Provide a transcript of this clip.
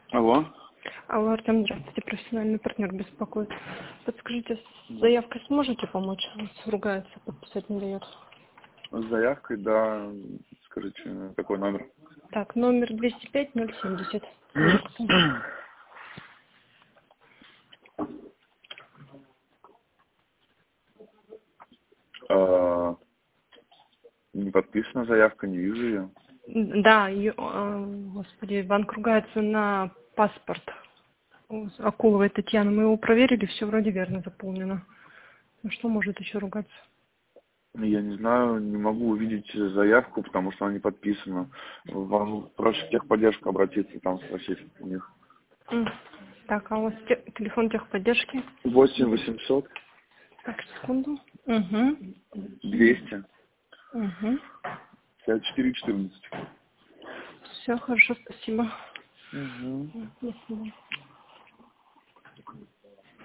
Алло. Алло, Артем, здравствуйте, профессиональный партнер беспокоит. Подскажите, с заявкой сможете помочь? Ругается, подписать не дает. С заявкой, да. Скажите, какой номер? Так, номер 205-070. Не подписана заявка, не вижу ее. Да, господи, банк ругается на паспорт. Акуловой Татьяны. Мы его проверили, все вроде верно заполнено. Ну что может еще ругаться? Я не знаю, не могу увидеть заявку, потому что она не подписана. Вам проще в техподдержку обратиться, там спросить у них. Так, а у вас телефон техподдержки? 8 800 Так, секунду. Угу. 200 Угу. 54 14. Все, хорошо, спасибо. Угу. До свидания.